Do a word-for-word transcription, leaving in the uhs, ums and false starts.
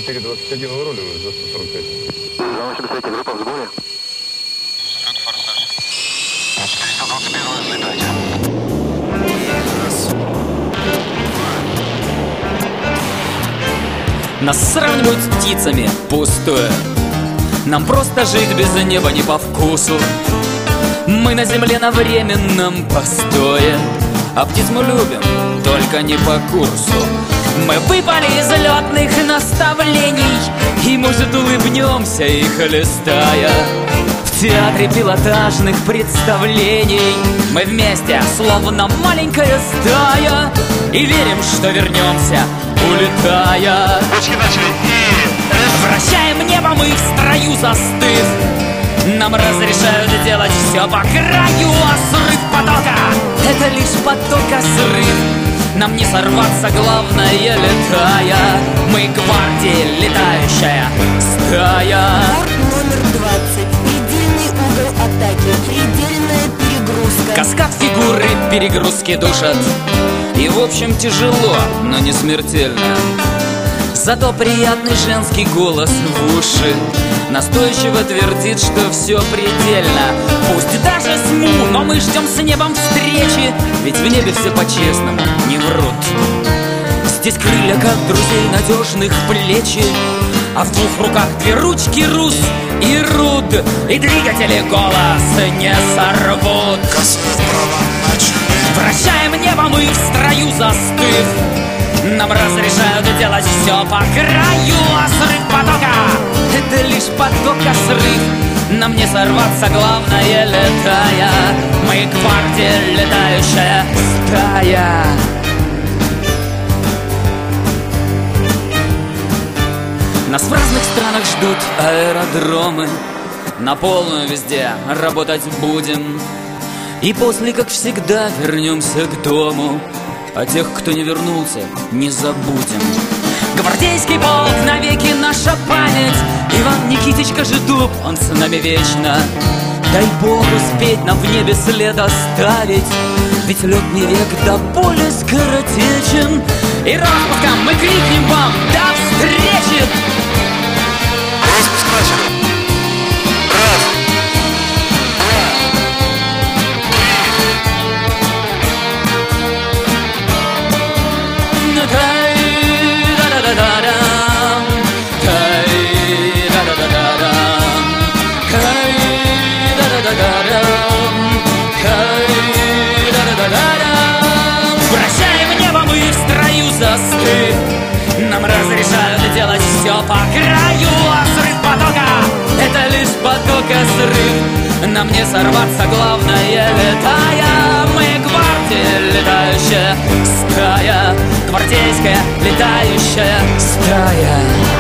четыре двадцать один выруливаю за сто сорок пять. Замочим сойти, группа в сборе. Форсаж. четыреста двадцать один взлетайте. Нас сравнивают с птицами, пустое. Нам просто жить без неба не по вкусу. Мы на земле на временном постое, а птиц мы любим, только не по курсу. Мы выпали из летных наставлений, и, может, улыбнемся их листая. В театре пилотажных представлений мы вместе, словно маленькая стая, и верим, что вернемся, улетая. Пучки начали и... Вращаем небо мы в строю застыв. Нам разрешают делать все по краю, а срыв потока — это лишь потока срыв. Нам не сорваться, главное, летая. Мы гвардия, летающая стая. Борт номер двадцать. Предельный угол атаки. Предельная перегрузка. Каскад фигуры перегрузки душат. И в общем тяжело, но не смертельно. Зато приятный женский голос в уши настойчиво твердит, что все предельно. Пусть даже СМУ, но мы ждем с небом встречи, ведь в небе все по-честному не врут. Здесь крылья, как друзей надежных, плечи, а в двух руках две ручки Рус и Руд. И двигатели голос не сорвут. Вращаем небо мы в строю застыв. Нам разрешают делать все по краю, а срыв потока — это лишь потока срыв. Нам не сорваться, главное, летая. Мы гвардия, летающая стая. Нас в разных странах ждут аэродромы. На полную везде работать будем. И после, как всегда, вернемся к дому. А тех, кто не вернулся, не забудем. Гвардейский полк навеки наша память. Иван Никитич Кожедуб, он с нами вечно. Дай Бог успеть нам в небе след оставить, ведь летный век до боли скоротечен. И распуском мы крикнем вам до встречи. Распуск начали. Раз. Вращаем небо мы в строю застыв. Нам разрешают делать все по краю, а срыв потока — это лишь потока срыв. Нам не сорваться, главное, летая. Мы гвардия, летающая стая. Гвардейская летающая стая.